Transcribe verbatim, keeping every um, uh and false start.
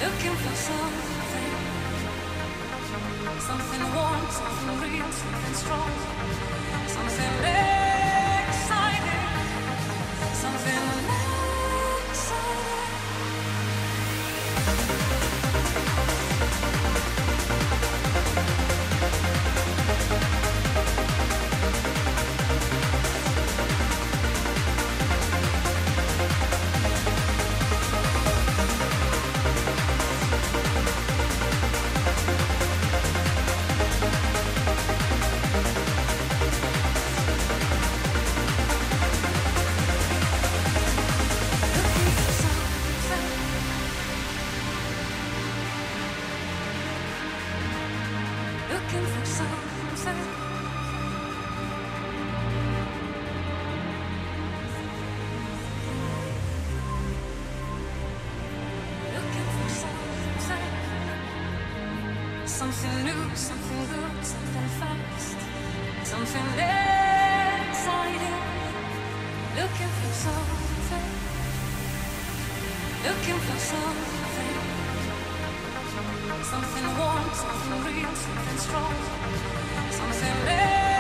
Looking for something, something warm, something real, something strong, something exciting, something exciting. Looking for something, looking for something, something new, something good, something fast, something exciting. Looking for something, looking for something, something warm, something real, something strong, something.